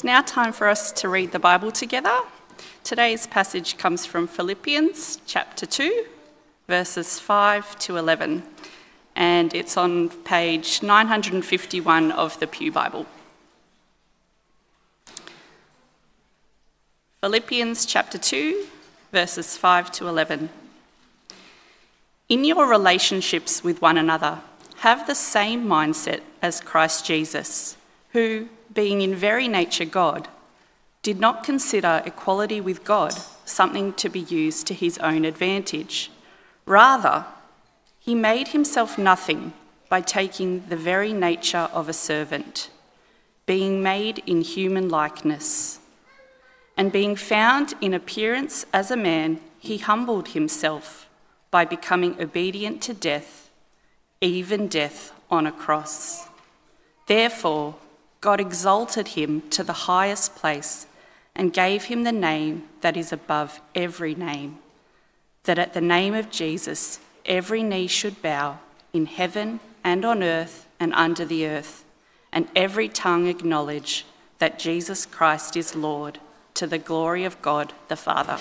It's now time for us to read the Bible together. Today's passage comes from Philippians chapter 2, verses 5 to 11, and it's on page 951 of the Pew Bible. Philippians chapter 2, verses 5 to 11. In your relationships with one another, have the same mindset as Christ Jesus, who, being in very nature God, did not consider equality with God something to be used to his own advantage. Rather, he made himself nothing by taking the very nature of a servant, being made in human likeness. And being found in appearance as a man, he humbled himself by becoming obedient to death, even death on a cross. Therefore, God exalted him to the highest place and gave him the name that is above every name, that at the name of Jesus every knee should bow in heaven and on earth and under the earth, and every tongue acknowledge that Jesus Christ is Lord, to the glory of God the Father.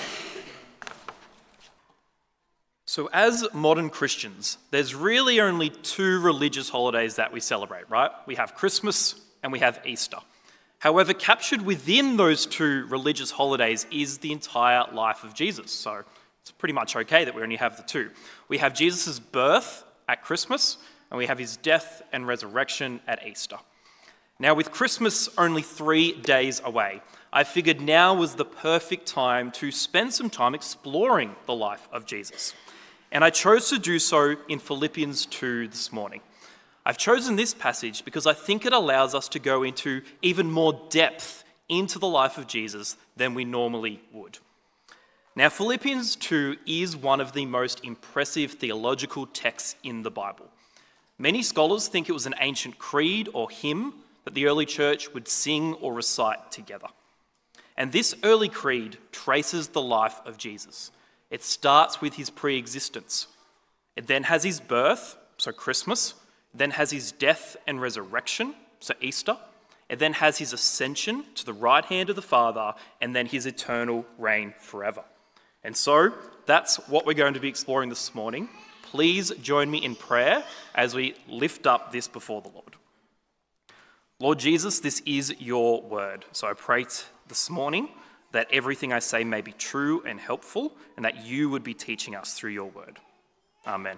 So as modern Christians, there's really only two religious holidays that we celebrate, right? We have Christmas and we have Easter. However, captured within those two religious holidays is the entire life of Jesus. So it's pretty much okay that we only have the two. We have Jesus' birth at Christmas, and we have his death and resurrection at Easter. Now, with Christmas only 3 days away, I figured now was the perfect time to spend some time exploring the life of Jesus. And I chose to do so in Philippians 2 this morning. I've chosen this passage because I think it allows us to go into even more depth into the life of Jesus than we normally would. Now, Philippians 2 is one of the most impressive theological texts in the Bible. Many scholars think it was an ancient creed or hymn that the early church would sing or recite together. And this early creed traces the life of Jesus. It starts with his pre-existence. It then has his birth, so Christmas, then has his death and resurrection, so Easter. It then has his ascension to the right hand of the Father, and then his eternal reign forever. And so that's what we're going to be exploring this morning. Please join me in prayer as we lift up this before the Lord. Lord Jesus, this is your word. So I pray this morning that everything I say may be true and helpful, and that you would be teaching us through your word. Amen.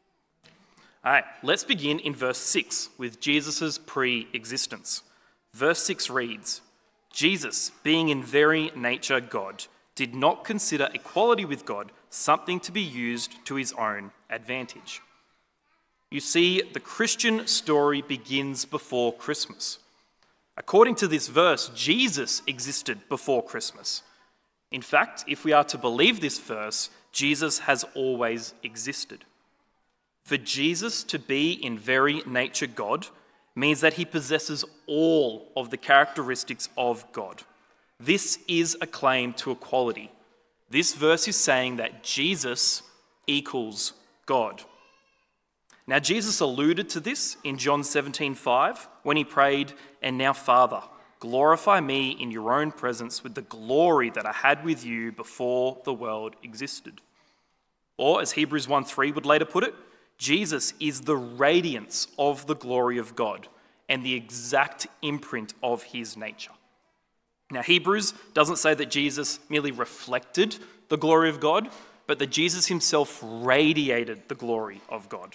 All right, let's begin in verse 6 with Jesus' pre-existence. Verse 6 reads, Jesus, being in very nature God, did not consider equality with God something to be used to his own advantage. You see, the Christian story begins before Christmas. According to this verse, Jesus existed before Christmas. In fact, if we are to believe this verse, Jesus has always existed. For Jesus to be in very nature God means that he possesses all of the characteristics of God. This is a claim to equality. This verse is saying that Jesus equals God. Now, Jesus alluded to this in John 17:5 when he prayed, "And now, Father, glorify me in your own presence with the glory that I had with you before the world existed." Or, as Hebrews 1:3 would later put it, Jesus is the radiance of the glory of God and the exact imprint of his nature. Now, Hebrews doesn't say that Jesus merely reflected the glory of God, but that Jesus himself radiated the glory of God.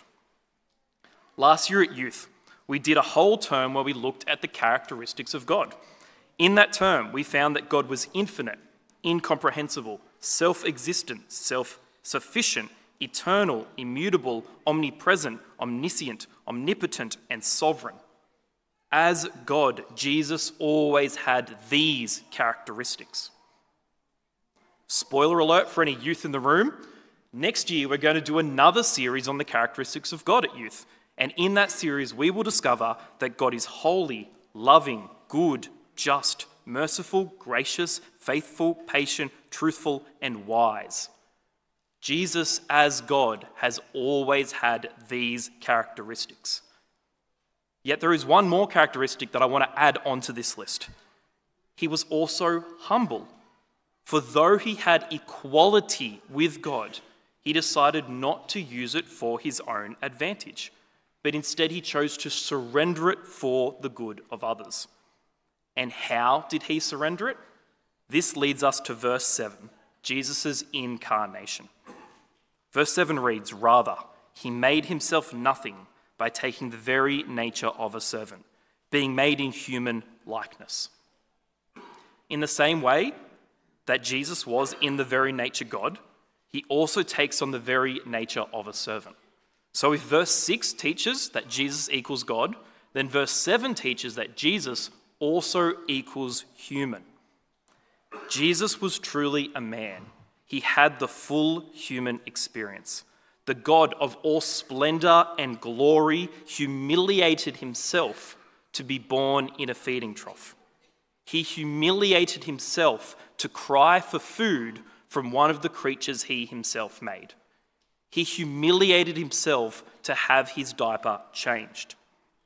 Last year at youth, we did a whole term where we looked at the characteristics of God. In that term, we found that God was infinite, incomprehensible, self-existent, self-sufficient, eternal, immutable, omnipresent, omniscient, omnipotent, and sovereign. As God, Jesus always had these characteristics. Spoiler alert for any youth in the room, next year we're going to do another series on the characteristics of God at youth. And in that series, we will discover that God is holy, loving, good, just, merciful, gracious, faithful, patient, truthful, and wise. Jesus, as God, has always had these characteristics. Yet there is one more characteristic that I want to add onto this list. he was also humble. For though he had equality with God, he decided not to use it for his own advantage, but instead he chose to surrender it for the good of others. And how did he surrender it? This leads us to verse 7, Jesus' incarnation. Verse 7 reads, "Rather, he made himself nothing by taking the very nature of a servant, being made in human likeness." In the same way that Jesus was in the very nature God, he also takes on the very nature of a servant. So if verse 6 teaches that Jesus equals God, then verse 7 teaches that Jesus also equals human. Jesus was truly a man. He had the full human experience. The God of all splendor and glory humiliated himself to be born in a feeding trough. He humiliated himself to cry for food from one of the creatures he himself made. He humiliated himself to have his diaper changed.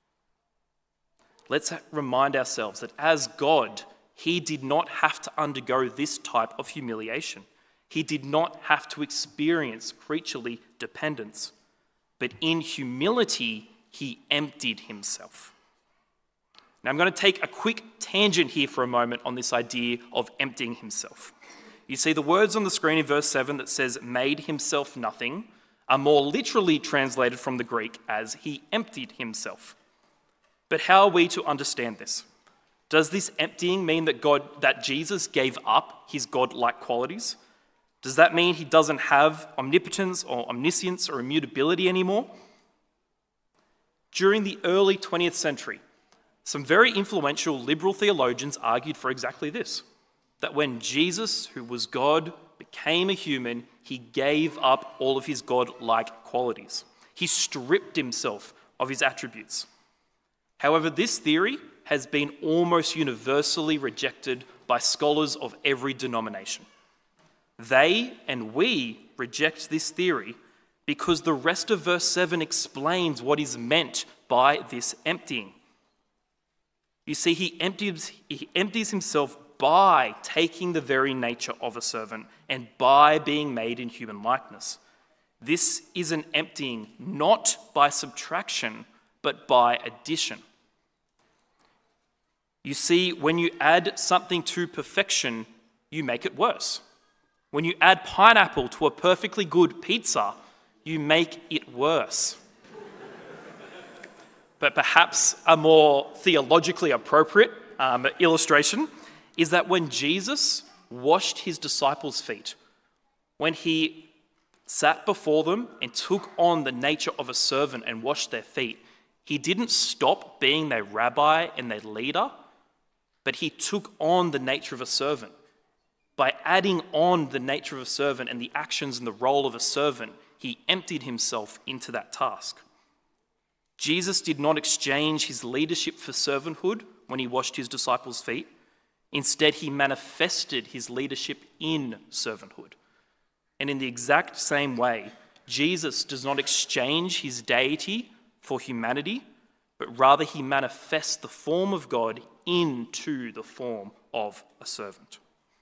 Let's remind ourselves that as God, he did not have to undergo this type of humiliation. He did not have to experience creaturely dependence, but in humility, he emptied himself. Now, I'm going to take a quick tangent here for a moment on this idea of emptying himself. You see the words on the screen in verse 7 that says, "made himself nothing," are more literally translated from the Greek as "he emptied himself." But how are we to understand this? Does this emptying mean that Jesus gave up his God-like qualities? Does that mean he doesn't have omnipotence or omniscience or immutability anymore? During the early 20th century, some very influential liberal theologians argued for exactly this, that when Jesus, who was God, became a human, he gave up all of his God-like qualities. He stripped himself of his attributes. However, this theory has been almost universally rejected by scholars of every denomination. They and we reject this theory because the rest of verse 7 explains what is meant by this emptying. You see, he empties himself by taking the very nature of a servant and by being made in human likeness. This is an emptying not by subtraction, but by addition. You see, when you add something to perfection, you make it worse. When you add pineapple to a perfectly good pizza, you make it worse. But perhaps a more theologically appropriate illustration is that when Jesus washed his disciples' feet, when he sat before them and took on the nature of a servant and washed their feet, he didn't stop being their rabbi and their leader, but he took on the nature of a servant. By adding on the nature of a servant and the actions and the role of a servant, he emptied himself into that task. Jesus did not exchange his leadership for servanthood when he washed his disciples' feet. Instead, he manifested his leadership in servanthood. And in the exact same way, Jesus does not exchange his deity for humanity, but rather he manifests the form of God into the form of a servant.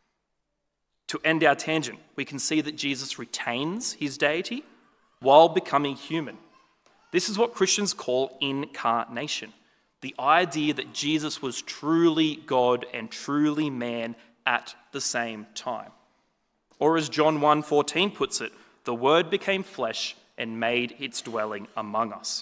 To end our tangent, we can see that Jesus retains his deity while becoming human. This is what Christians call incarnation, the idea that Jesus was truly God and truly man at the same time. Or as John 1:14 puts it, the Word became flesh and made its dwelling among us.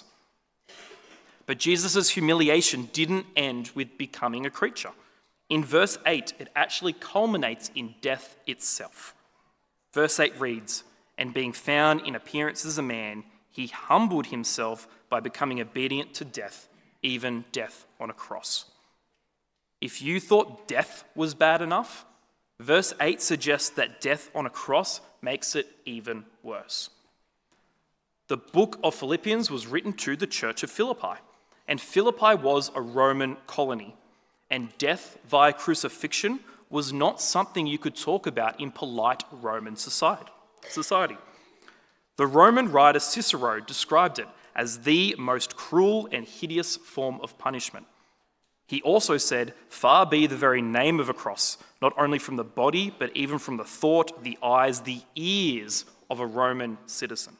But Jesus' humiliation didn't end with becoming a creature. In verse 8, it actually culminates in death itself. Verse 8 reads, "And being found in appearance as a man, he humbled himself by becoming obedient to death, even death on a cross." If you thought death was bad enough, verse 8 suggests that death on a cross makes it even worse. The book of Philippians was written to the church of Philippi, and Philippi was a Roman colony. And death via crucifixion was not something you could talk about in polite Roman society. The Roman writer Cicero described it as the most cruel and hideous form of punishment. He also said, "Far be the very name of a cross, not only from the body, but even from the thought, the eyes, the ears of a Roman citizen."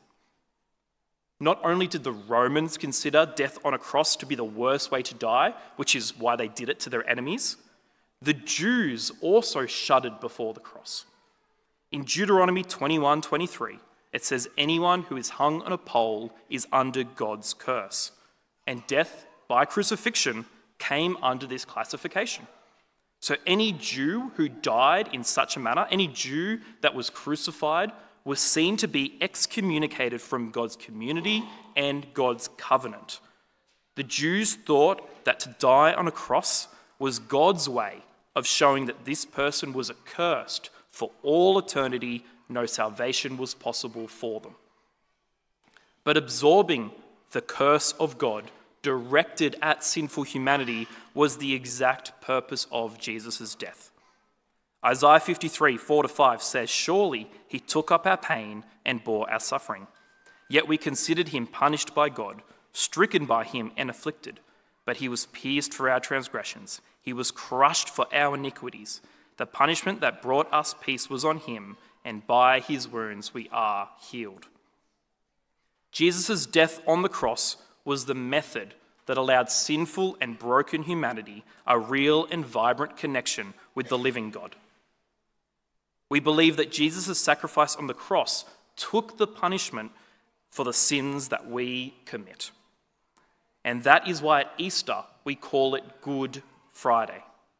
Not only did the Romans consider death on a cross to be the worst way to die, which is why they did it to their enemies, the Jews also shuddered before the cross. In Deuteronomy 21:23, it says, "Anyone who is hung on a pole is under God's curse," and death by crucifixion came under this classification. So any Jew who died in such a manner, any Jew that was crucified, was seen to be excommunicated from God's community and God's covenant. The Jews thought that to die on a cross was God's way of showing that this person was accursed for all eternity. No salvation was possible for them. But absorbing the curse of God directed at sinful humanity was the exact purpose of Jesus' death. Isaiah 53, 4-5 says, "Surely he took up our pain and bore our suffering. Yet we considered him punished by God, stricken by him and afflicted. But he was pierced for our transgressions. He was crushed for our iniquities. The punishment that brought us peace was on him, and by his wounds we are healed." Jesus' death on the cross was the method that allowed sinful and broken humanity a real and vibrant connection with the living God. We believe that Jesus' sacrifice on the cross took the punishment for the sins that we commit. And that is why at Easter we call it Good Friday.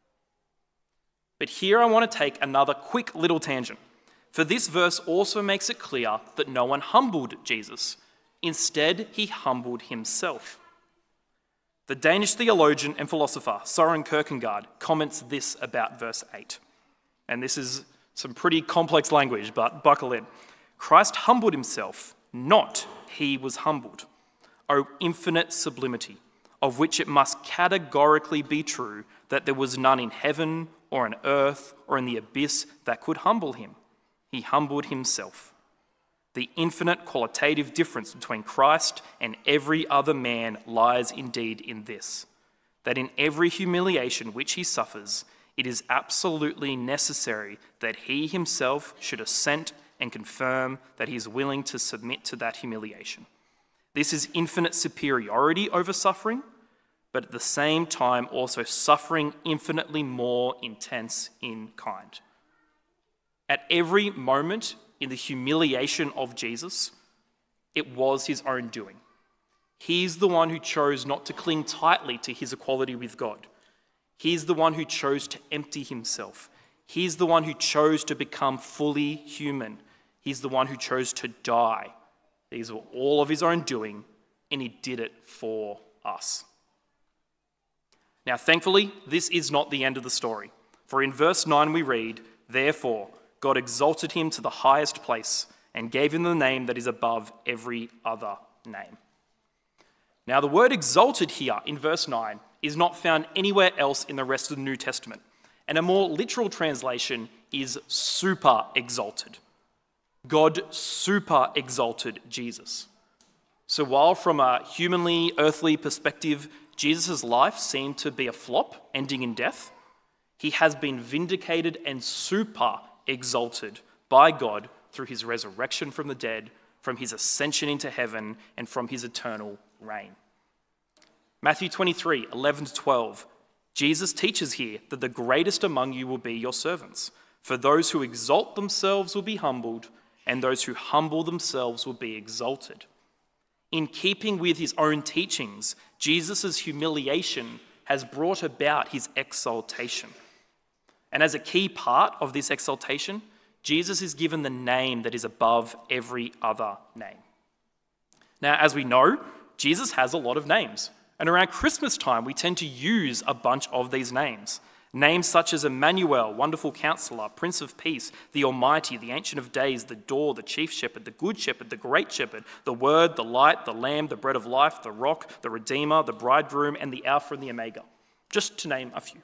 But here I want to take another quick little tangent, for this verse also makes it clear that no one humbled Jesus. Instead, he humbled himself. The Danish theologian and philosopher Søren Kierkegaard comments this about verse 8. And this is some pretty complex language, but buckle in. "Christ humbled himself, not he was humbled. O infinite sublimity, of which it must categorically be true that there was none in heaven or on earth or in the abyss that could humble him. He humbled himself." The infinite qualitative difference between Christ and every other man lies indeed in this, that in every humiliation which he suffers, it is absolutely necessary that he himself should assent and confirm that he is willing to submit to that humiliation. This is infinite superiority over suffering, but at the same time also suffering infinitely more intense in kind. At every moment in the humiliation of Jesus, it was his own doing. He's the one who chose not to cling tightly to his equality with God. He's the one who chose to empty himself. He's the one who chose to become fully human. He's the one who chose to die. These were all of his own doing, and he did it for us. Now, thankfully, this is not the end of the story. For in verse 9 we read, "Therefore, God exalted him to the highest place and gave him the name that is above every other name." Now, the word exalted here in verse 9 is not found anywhere else in the rest of the New Testament, and a more literal translation is super exalted. God super exalted Jesus. So while from a humanly, earthly perspective, Jesus' life seemed to be a flop, ending in death, he has been vindicated and super exalted by God through his resurrection from the dead, from his ascension into heaven, and from his eternal reign. Matthew 23, 11-12, Jesus teaches here that the greatest among you will be your servants. For those who exalt themselves will be humbled, and those who humble themselves will be exalted. In keeping with his own teachings, Jesus' humiliation has brought about his exaltation. And as a key part of this exaltation, Jesus is given the name that is above every other name. Now, as we know, Jesus has a lot of names. And around Christmas time, we tend to use a bunch of these names. Names such as Emmanuel, Wonderful Counselor, Prince of Peace, the Almighty, the Ancient of Days, the Door, the Chief Shepherd, the Good Shepherd, the Great Shepherd, the Word, the Light, the Lamb, the Bread of Life, the Rock, the Redeemer, the Bridegroom, and the Alpha and the Omega, just to name a few.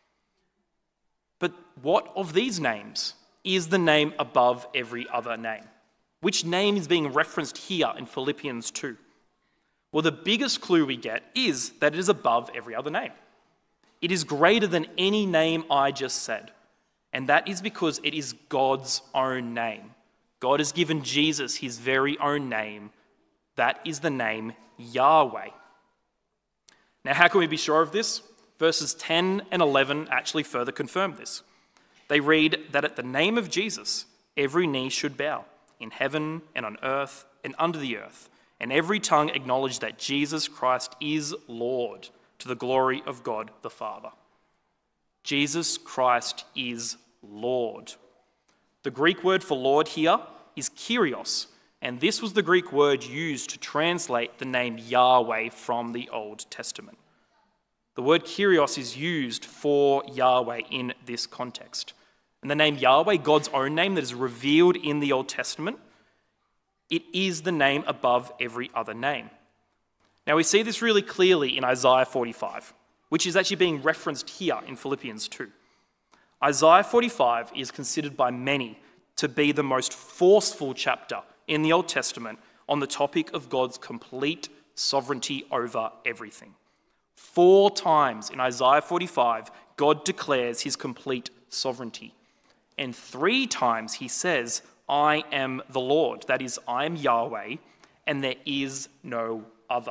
But what of these names is the name above every other name? Which name is being referenced here in Philippians 2? Well, the biggest clue we get is that it is above every other name. It is greater than any name I just said. And that is because it is God's own name. God has given Jesus his very own name. That is the name Yahweh. Now, how can we be sure of this? Verses 10 and 11 actually further confirm this. They read that at the name of Jesus, every knee should bow, in heaven and on earth and under the earth, and every tongue acknowledge that Jesus Christ is Lord, to the glory of God the Father. Jesus Christ is Lord. The Greek word for Lord here is Kyrios, and this was the Greek word used to translate the name Yahweh from the Old Testament. The word Kyrios is used for Yahweh in this context. And the name Yahweh, God's own name that is revealed in the Old Testament, it is the name above every other name. Now we see this really clearly in Isaiah 45, which is actually being referenced here in Philippians 2. Isaiah 45 is considered by many to be the most forceful chapter in the Old Testament on the topic of God's complete sovereignty over everything. 4 times in Isaiah 45, God declares his complete sovereignty. And 3 times he says, I am the Lord. That is, I am Yahweh, and there is no other.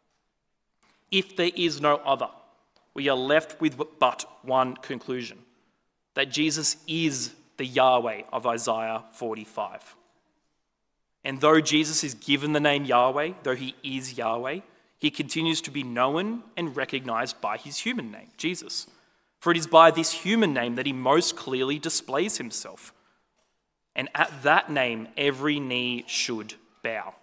If there is no other, we are left with but one conclusion, that Jesus is the Yahweh of Isaiah 45. And though Jesus is given the name Yahweh, though he is Yahweh, he continues to be known and recognized by his human name, Jesus. For it is by this human name that he most clearly displays himself. And at that name, every knee should bow.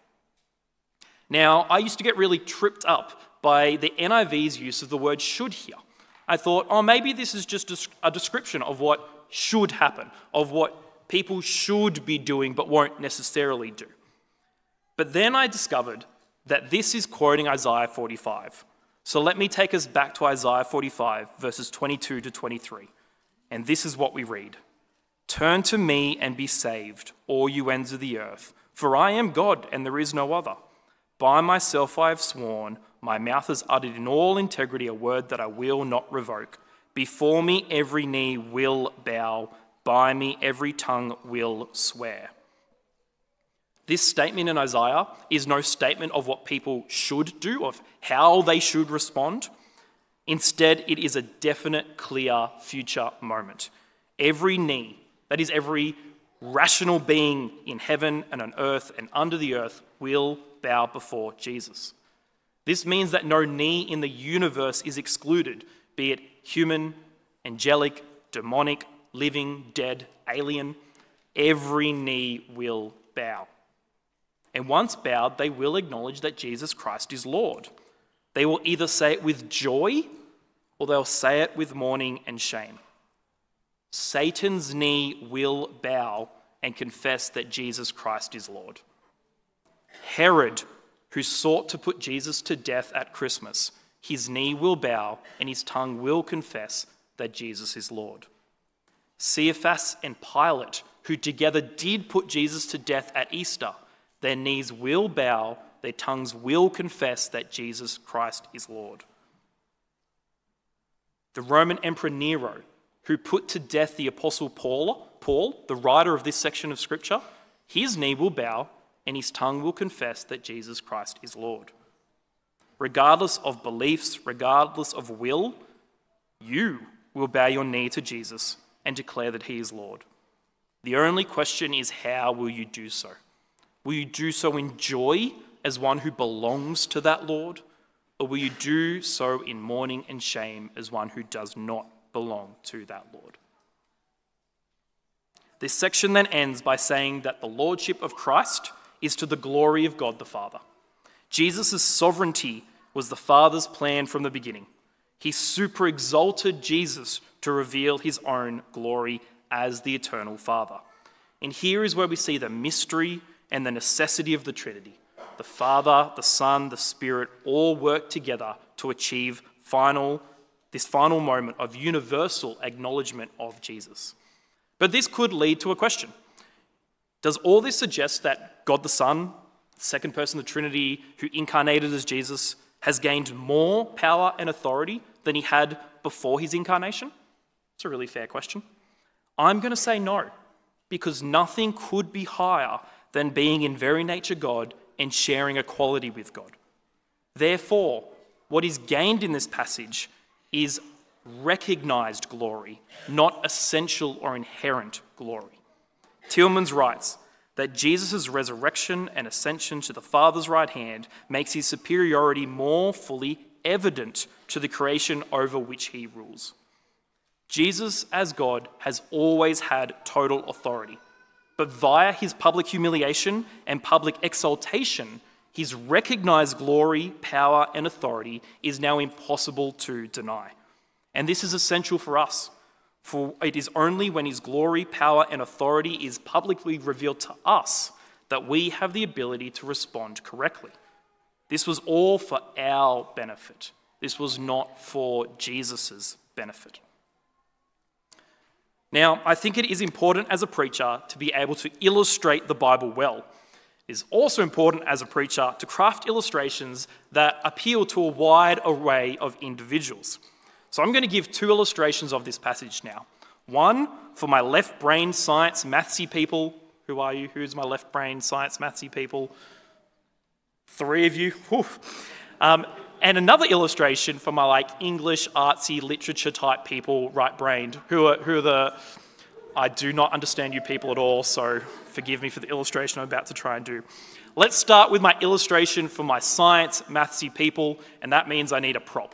Now, I used to get really tripped up by the NIV's use of the word should here. I thought, oh, maybe this is just a description of what should happen, of what people should be doing but won't necessarily do. But then I discovered that this is quoting Isaiah 45. So let me take us back to Isaiah 45, verses 22 to 23. And this is what we read. Turn to me and be saved, all you ends of the earth, for I am God and there is no other. By myself I have sworn, my mouth has uttered in all integrity a word that I will not revoke. Before me every knee will bow, by me every tongue will swear. This statement in Isaiah is no statement of what people should do, of how they should respond. Instead, it is a definite, clear future moment. Every knee, that is every rational being in heaven and on earth and under the earth, will bow before Jesus. This means that no knee in the universe is excluded, be it human, angelic, demonic, living, dead, alien. Every knee will bow. And once bowed, they will acknowledge that Jesus Christ is Lord. They will either say it with joy or they'll say it with mourning and shame. Satan's knee will bow and confess that Jesus Christ is Lord. Herod, who sought to put Jesus to death at Christmas, his knee will bow and his tongue will confess that Jesus is Lord. Caiaphas and Pilate, who together did put Jesus to death at Easter, their knees will bow, their tongues will confess that Jesus Christ is Lord. The Roman Emperor Nero, who put to death the Apostle Paul, the writer of this section of Scripture, his knee will bow and his tongue will confess that Jesus Christ is Lord. Regardless of beliefs, regardless of will, you will bow your knee to Jesus and declare that he is Lord. The only question is, how will you do so? Will you do so in joy as one who belongs to that Lord? Or will you do so in mourning and shame as one who does not belong to that Lord? This section then ends by saying that the lordship of Christ is to the glory of God the Father. Jesus' sovereignty was the Father's plan from the beginning. He super-exalted Jesus to reveal his own glory as the eternal Father. And here is where we see the mystery and the necessity of the Trinity. The Father, the Son, the Spirit all work together to achieve this final moment of universal acknowledgement of Jesus. But this could lead to a question. Does all this suggest that God the Son, the second person of the Trinity, who incarnated as Jesus, has gained more power and authority than he had before his incarnation? It's a really fair question. I'm going to say no, because nothing could be higher than being in very nature God and sharing equality with God. Therefore, what is gained in this passage is recognized glory, not essential or inherent glory. Tillmans writes that Jesus' resurrection and ascension to the Father's right hand makes his superiority more fully evident to the creation over which he rules. Jesus, as God, has always had total authority, but via his public humiliation and public exaltation, his recognized glory, power, and authority is now impossible to deny. And this is essential for us, for it is only when his glory, power, and authority is publicly revealed to us that we have the ability to respond correctly. This was all for our benefit. This was not for Jesus' benefit. Now, I think it is important as a preacher to be able to illustrate the Bible well. It is also important as a preacher to craft illustrations that appeal to a wide array of individuals. So I'm going to give two illustrations of this passage now. One for my left brain science mathsy people. Who are you? Who's my left brain science mathsy people? 3 of you. And another illustration for my English, artsy, literature type people, right-brained, who are the, I do not understand you people at all, so forgive me for the illustration I'm about to try and do. Let's start with my illustration for my science, mathsy people, and that means I need a prop.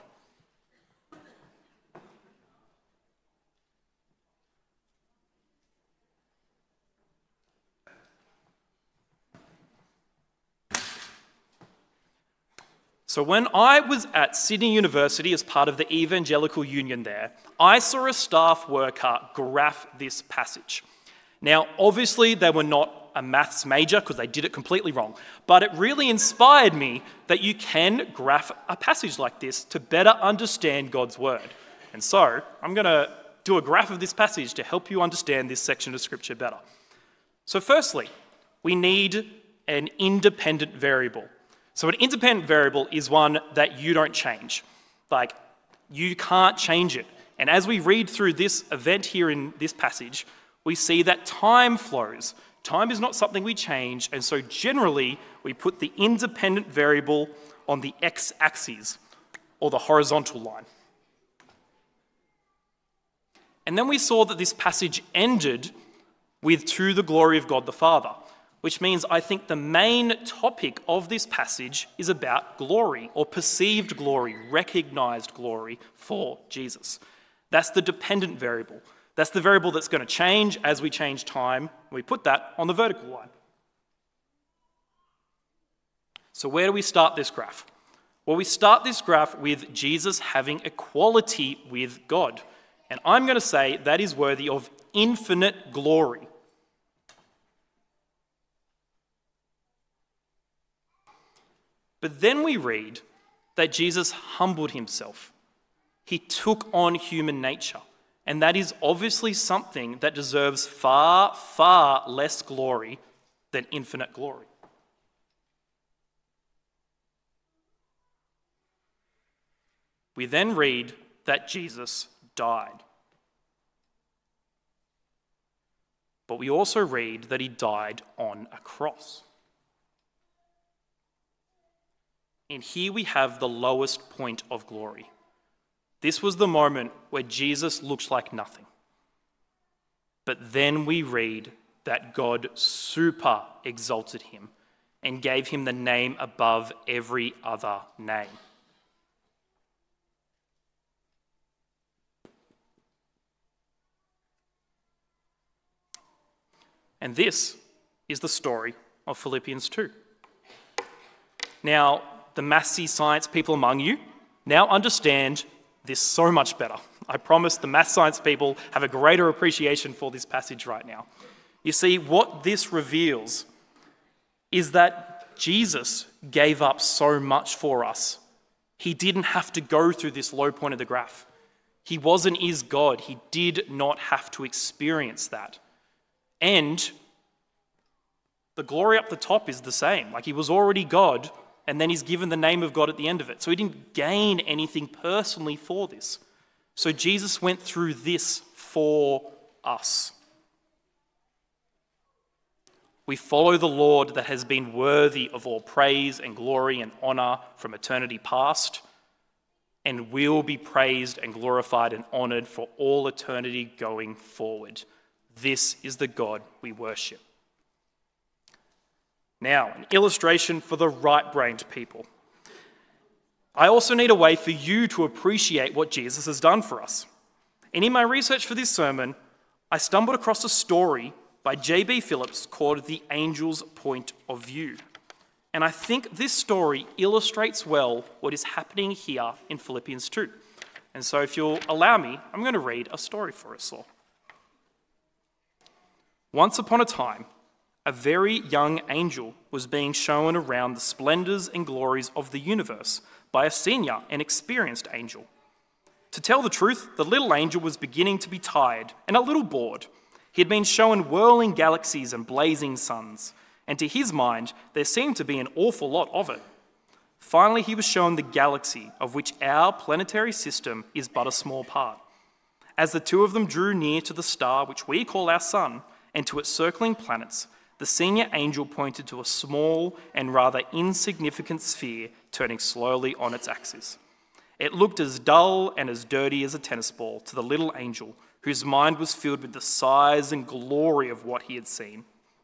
So when I was at Sydney University as part of the Evangelical Union there, I saw a staff worker graph this passage. Now, obviously, they were not a maths major because they did it completely wrong, but it really inspired me that you can graph a passage like this to better understand God's word. And so I'm going to do a graph of this passage to help you understand this section of Scripture better. So firstly, we need an independent variable. So an independent variable is one that you don't change. You can't change it. And as we read through this event here in this passage, we see that time flows. Time is not something we change, and so generally we put the independent variable on the x-axis, or the horizontal line. And then we saw that this passage ended with "to the glory of God the Father," which means I think the main topic of this passage is about glory, or perceived glory, recognized glory for Jesus. That's the dependent variable. That's the variable that's going to change as we change time. We put that on the vertical line. So where do we start this graph? Well, we start this graph with Jesus having equality with God. And I'm going to say that is worthy of infinite glory. But then we read that Jesus humbled himself. He took on human nature. And that is obviously something that deserves far, far less glory than infinite glory. We then read that Jesus died. But we also read that he died on a cross. And here we have the lowest point of glory. This was the moment where Jesus looked like nothing. But then we read that God super exalted him and gave him the name above every other name. And this is the story of Philippians 2. Now, the mathsy science people among you now understand this so much better. I promise the math science people have a greater appreciation for this passage right now. You see, what this reveals is that Jesus gave up so much for us. He didn't have to go through this low point of the graph. He was and is God. He did not have to experience that. And the glory up the top is the same. He was already God, and then he's given the name of God at the end of it. So he didn't gain anything personally for this. So Jesus went through this for us. We follow the Lord that has been worthy of all praise and glory and honour from eternity past, and will be praised and glorified and honoured for all eternity going forward. This is the God we worship. Now, an illustration for the right-brained people. I also need a way for you to appreciate what Jesus has done for us. And in my research for this sermon, I stumbled across a story by J.B. Phillips called The Angel's Point of View. And I think this story illustrates well what is happening here in Philippians 2. And so if you'll allow me, I'm going to read a story for us all. Once upon a time, a very young angel was being shown around the splendours and glories of the universe by a senior and experienced angel. To tell the truth, the little angel was beginning to be tired and a little bored. He had been shown whirling galaxies and blazing suns, and to his mind, there seemed to be an awful lot of it. Finally, he was shown the galaxy of which our planetary system is but a small part. As the two of them drew near to the star which we call our sun, and to its circling planets, the senior angel pointed to a small and rather insignificant sphere turning slowly on its axis. It looked as dull and as dirty as a tennis ball to the little angel, whose mind was filled with the size and glory of what he had seen.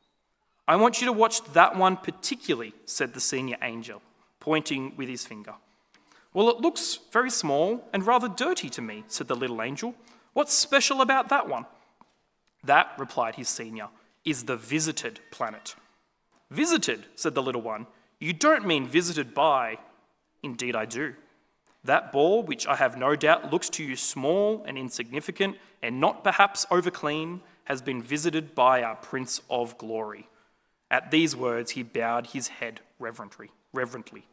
"I want you to watch that one particularly," said the senior angel, pointing with his finger. "Well, it looks very small and rather dirty to me," said the little angel. "What's special about that one?" "That," replied his senior, "is the visited planet." "Visited," said the little one. "You don't mean visited by—" "Indeed I do. That ball, which I have no doubt looks to you small and insignificant and not perhaps overclean, has been visited by our Prince of Glory." At these words, he bowed his head reverently.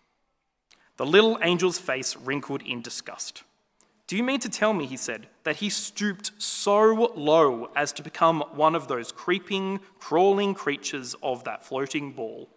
The little angel's face wrinkled in disgust. "Do you mean to tell me," he said, "that he stooped so low as to become one of those creeping, crawling creatures of that floating ball?"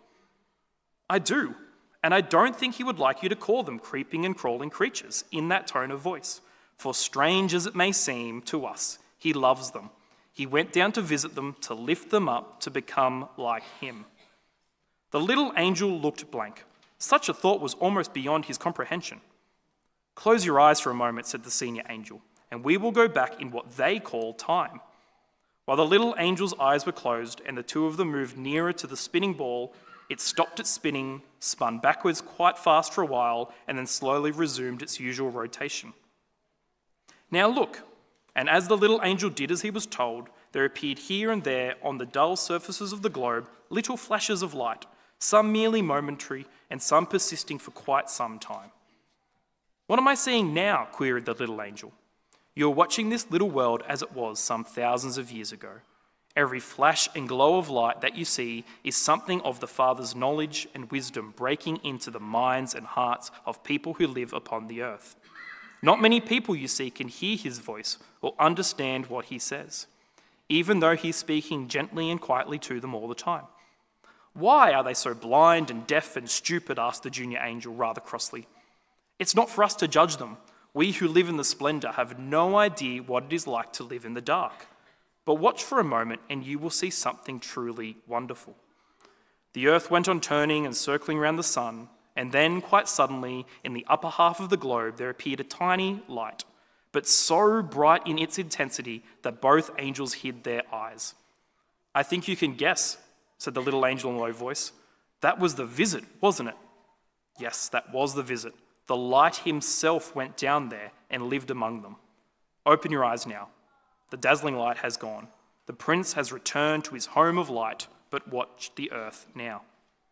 "I do, and I don't think he would like you to call them creeping and crawling creatures in that tone of voice. For strange as it may seem to us, he loves them. He went down to visit them, to lift them up, to become like him." The little angel looked blank. Such a thought was almost beyond his comprehension. "Close your eyes for a moment," said the senior angel, "and we will go back in what they call time." While the little angel's eyes were closed and the two of them moved nearer to the spinning ball, it stopped its spinning, spun backwards quite fast for a while, and then slowly resumed its usual rotation. "Now look," and as the little angel did as he was told, there appeared here and there on the dull surfaces of the globe little flashes of light, some merely momentary and some persisting for quite some time. "What am I seeing now?" queried the little angel. "You are watching this little world as it was some thousands of years ago. Every flash and glow of light that you see is something of the Father's knowledge and wisdom breaking into the minds and hearts of people who live upon the earth. Not many people, you see, can hear his voice or understand what he says, even though he's speaking gently and quietly to them all the time." "Why are they so blind and deaf and stupid?" asked the junior angel rather crossly. "It's not for us to judge them. We who live in the splendour have no idea what it is like to live in the dark. But watch for a moment and you will see something truly wonderful." The earth went on turning and circling around the sun, and then, quite suddenly, in the upper half of the globe there appeared a tiny light, but so bright in its intensity that both angels hid their eyes. "I think you can guess," said the little angel in a low voice. "That was the visit, wasn't it?" "Yes, that was the visit. The light himself went down there and lived among them. Open your eyes now. The dazzling light has gone. The prince has returned to his home of light, but watch the earth now."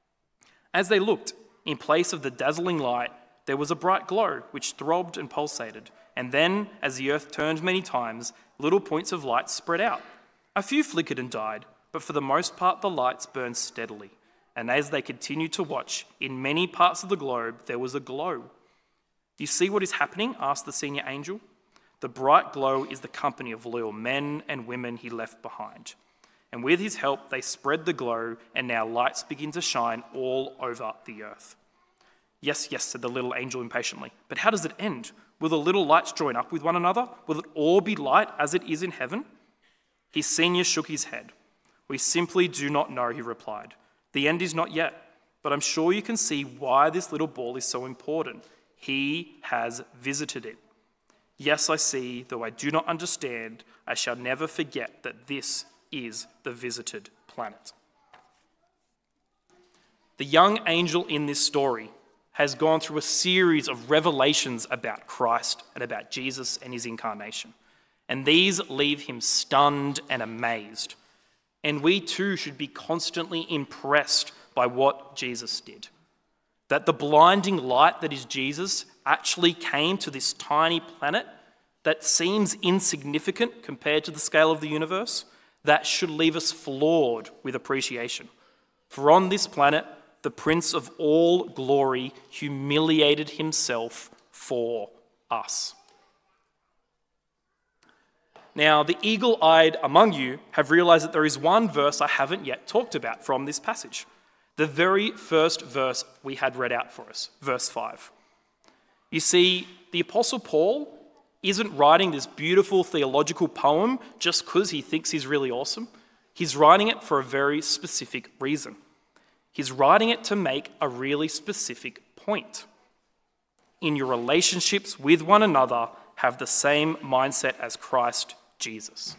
As they looked, in place of the dazzling light, there was a bright glow which throbbed and pulsated, and then, as the earth turned many times, little points of light spread out. A few flickered and died, but for the most part the lights burned steadily, and as they continued to watch, in many parts of the globe there was a glow. "You see what is happening?" asked the senior angel. "The bright glow is the company of loyal men and women he left behind. And with his help, they spread the glow, and now lights begin to shine all over the earth." Yes, said the little angel impatiently. "But how does it end? Will the little lights join up with one another? Will it all be light as it is in heaven?" His senior shook his head. "We simply do not know," he replied. "The end is not yet, but I'm sure you can see why this little ball is so important. He has visited it. Yes, I see, though I do not understand, I shall never forget that this is the visited planet." The young angel in this story has gone through a series of revelations about Christ and about Jesus and his incarnation. And these leave him stunned and amazed. And we too should be constantly impressed by what Jesus did. That the blinding light that is Jesus actually came to this tiny planet that seems insignificant compared to the scale of the universe, that should leave us floored with appreciation. For on this planet, the Prince of all glory humiliated himself for us. Now, the eagle-eyed among you have realized that there is one verse I haven't yet talked about from this passage. The very first verse we had read out for us, verse 5. You see, the Apostle Paul isn't writing this beautiful theological poem just because he thinks he's really awesome. He's writing it for a very specific reason. He's writing it to make a really specific point. In your relationships with one another, have the same mindset as Christ Jesus.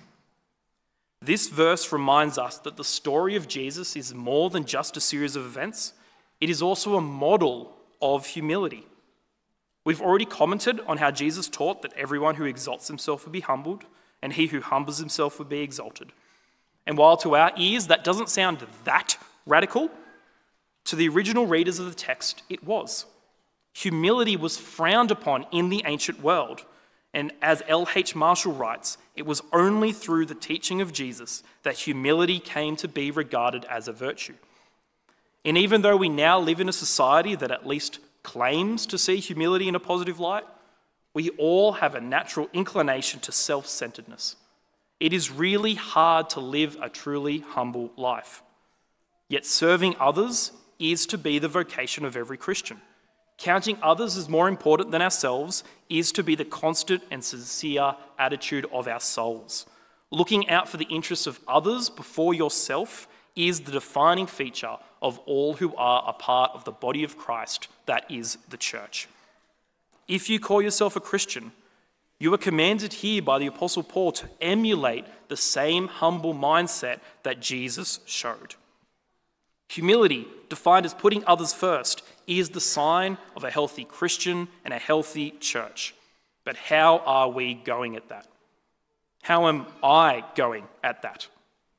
This verse reminds us that the story of Jesus is more than just a series of events. It is also a model of humility. We've already commented on how Jesus taught that everyone who exalts himself will be humbled, and he who humbles himself will be exalted. And while to our ears that doesn't sound that radical, to the original readers of the text, it was. Humility was frowned upon in the ancient world. And as L.H. Marshall writes, it was only through the teaching of Jesus that humility came to be regarded as a virtue. And even though we now live in a society that at least claims to see humility in a positive light, we all have a natural inclination to self-centeredness. It is really hard to live a truly humble life. Yet serving others is to be the vocation of every Christian. Counting others as more important than ourselves is to be the constant and sincere attitude of our souls. Looking out for the interests of others before yourself is the defining feature of all who are a part of the body of Christ, that is the church. If you call yourself a Christian, you are commanded here by the Apostle Paul to emulate the same humble mindset that Jesus showed. Humility, defined as putting others first, is the sign of a healthy Christian and a healthy church. But how are we going at that? How am I going at that?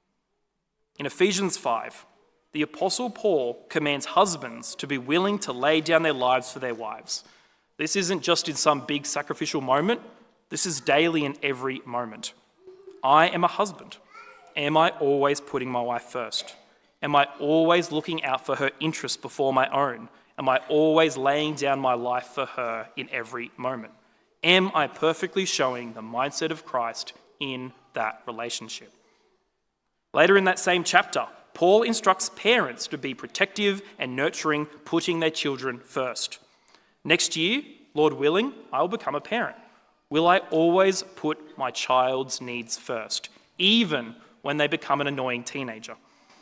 In Ephesians 5, the Apostle Paul commands husbands to be willing to lay down their lives for their wives. This isn't just in some big sacrificial moment. This is daily in every moment. I am a husband. Am I always putting my wife first? Am I always looking out for her interests before my own? Am I always laying down my life for her in every moment? Am I perfectly showing the mindset of Christ in that relationship? Later in that same chapter, Paul instructs parents to be protective and nurturing, putting their children first. Next year, Lord willing, I will become a parent. Will I always put my child's needs first, even when they become an annoying teenager?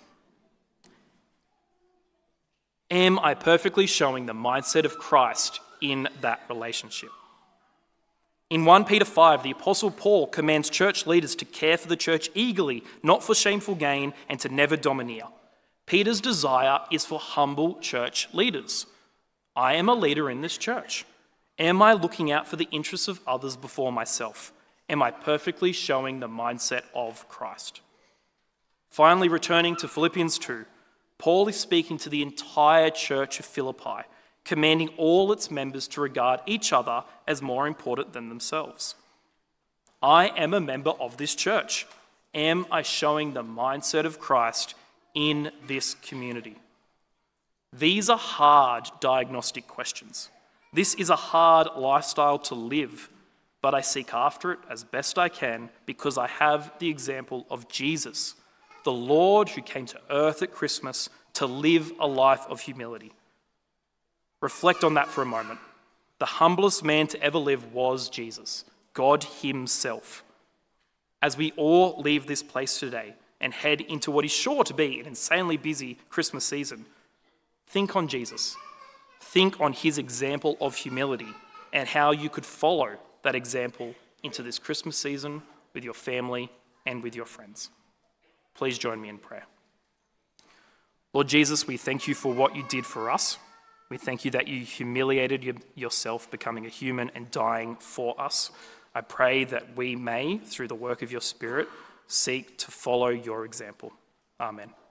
Am I perfectly showing the mindset of Christ in that relationship? In 1 Peter 5, the Apostle Paul commands church leaders to care for the church eagerly, not for shameful gain, and to never domineer. Peter's desire is for humble church leaders. I am a leader in this church. Am I looking out for the interests of others before myself? Am I perfectly showing the mindset of Christ? Finally, returning to Philippians 2, Paul is speaking to the entire church of Philippi, commanding all its members to regard each other as more important than themselves. I am a member of this church. Am I showing the mindset of Christ in this community? These are hard diagnostic questions. This is a hard lifestyle to live, but I seek after it as best I can because I have the example of Jesus, the Lord who came to earth at Christmas to live a life of humility. Reflect on that for a moment. The humblest man to ever live was Jesus, God himself. As we all leave this place today and head into what is sure to be an insanely busy Christmas season, think on Jesus. Think on his example of humility and how you could follow that example into this Christmas season with your family and with your friends. Please join me in prayer. Lord Jesus, we thank you for what you did for us. We thank you that you humiliated yourself, becoming a human and dying for us. I pray that we may, through the work of your Spirit, seek to follow your example. Amen.